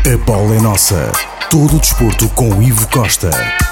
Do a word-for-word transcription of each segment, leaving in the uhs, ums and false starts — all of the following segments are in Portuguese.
A bola é nossa. Todo o desporto com Ivo Costa.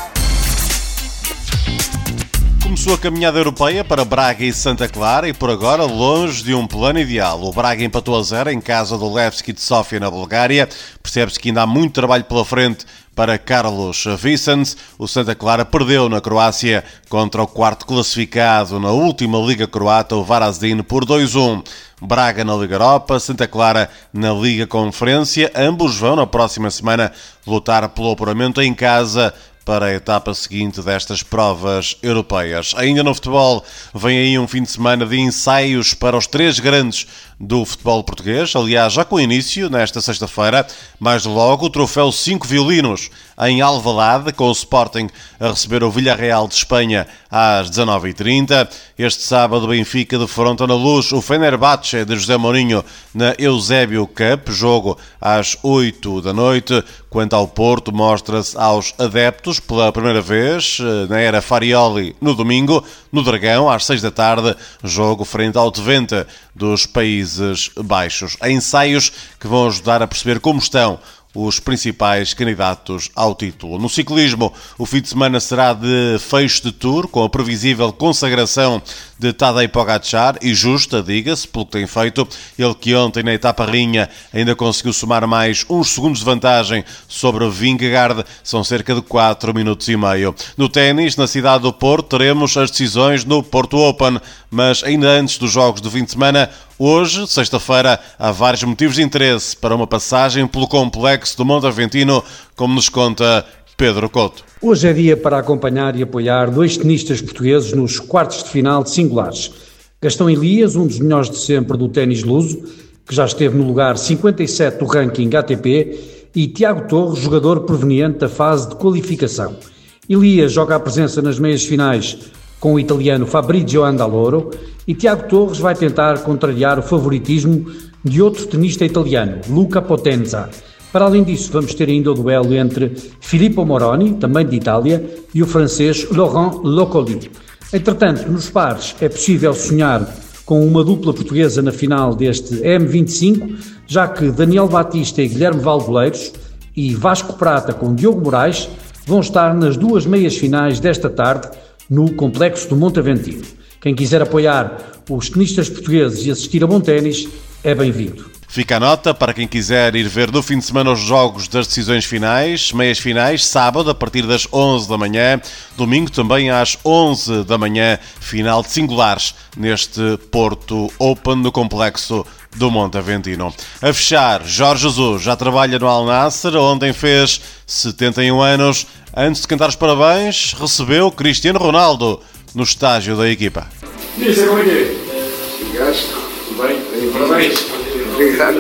Começou a caminhada europeia para Braga e Santa Clara e por agora longe de um plano ideal. O Braga empatou a zero em casa do Levski de Sofia na Bulgária. Percebe-se que ainda há muito trabalho pela frente para Carlos Vicens. O Santa Clara perdeu na Croácia contra o quarto classificado na última Liga Croata, o Varazdin, por dois a um. Braga na Liga Europa, Santa Clara na Liga Conferência. Ambos vão na próxima semana lutar pelo apuramento em casa para a etapa seguinte destas provas europeias. Ainda no futebol, vem aí um fim de semana de ensaios para os três grandes do futebol português. Aliás, já com início, nesta sexta-feira, mais logo, o troféu cinco violinos em Alvalade, com o Sporting a receber o Villarreal de Espanha às dezanove e trinta. Este sábado, Benfica defronta na Luz o Fenerbahçe de José Mourinho na Eusébio Cup, jogo às oito da noite. Quanto ao Porto, mostra-se aos adeptos pela primeira vez na era Farioli no domingo, no Dragão, às seis da tarde, jogo frente ao Twente dos Países Baixos. Ensaios que vão ajudar a perceber como estão os principais candidatos ao título. No ciclismo, o fim de semana será de fecho de Tour, com a previsível consagração de Tadej Pogačar, e justa, diga-se, pelo que tem feito. Ele que ontem, na etapa rainha, ainda conseguiu somar mais uns segundos de vantagem sobre o Vingegaard, são cerca de quatro minutos e meio. No ténis, na cidade do Porto, teremos as decisões no Porto Open, mas ainda antes dos jogos do fim de semana, hoje, sexta-feira, há vários motivos de interesse para uma passagem pelo complexo do Monte Aventino, como nos conta Pedro Couto. Hoje é dia para acompanhar e apoiar dois tenistas portugueses nos quartos de final de singulares. Gastão Elias, um dos melhores de sempre do ténis luso, que já esteve no lugar cinquenta e sete do ranking A T P, e Tiago Torres, jogador proveniente da fase de qualificação. Elias joga a presença nas meias finais com o italiano Fabrizio Andaloro, e Tiago Torres vai tentar contrariar o favoritismo de outro tenista italiano, Luca Potenza. Para além disso, vamos ter ainda o duelo entre Filippo Moroni, também de Itália, e o francês Laurent Locoli. Entretanto, nos pares é possível sonhar com uma dupla portuguesa na final deste M vinte e cinco, já que Daniel Batista e Guilherme Valdoleiros e Vasco Prata com Diogo Moraes vão estar nas duas meias finais desta tarde no complexo do Monte Aventino. Quem quiser apoiar os tenistas portugueses e assistir a bom ténis é bem-vindo. Fica a nota para quem quiser ir ver no fim de semana os jogos das decisões finais, meias finais, sábado a partir das onze da manhã, domingo também às onze da manhã, final de singulares neste Porto Open no complexo do Monte Aventino. A fechar, Jorge Jesus já trabalha no Al Nassr, ontem fez setenta e um anos. Antes de cantar os parabéns, recebeu Cristiano Ronaldo no estágio da equipa. Diz como é que é? Chegaste? Bem, parabéns. Obrigado.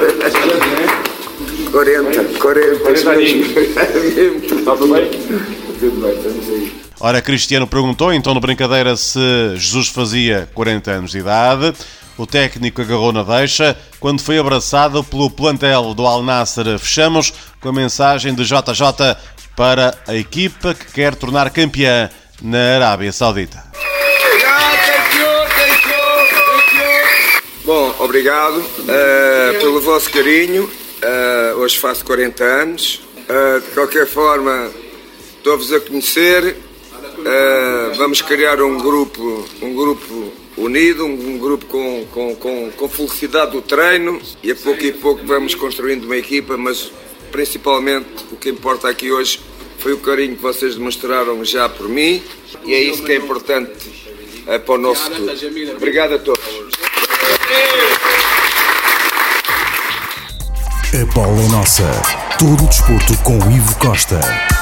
quarenta, quarenta. quarenta aninhos. Está tudo bem? Tudo bem, estamos aí. Ora, Cristiano perguntou então na brincadeira se Jesus fazia quarenta anos de idade. O técnico agarrou na deixa quando foi abraçado pelo plantel do Al Nassr. Fechamos com a mensagem de J J para a equipa que quer tornar campeã na Arábia Saudita. Bom, obrigado uh, pelo vosso carinho. Uh, hoje faço quarenta anos. Uh, de qualquer forma, estou-vos a conhecer. Uh, vamos criar um grupo, um grupo unido, um, um grupo com, com, com, com felicidade do treino, e a pouco e pouco vamos construindo uma equipa, mas principalmente o que importa aqui hoje foi o carinho que vocês demonstraram já por mim, e é isso que é importante uh, para o nosso clube. Obrigado a todos. A bola é nossa. Todo o desporto com Ivo Costa.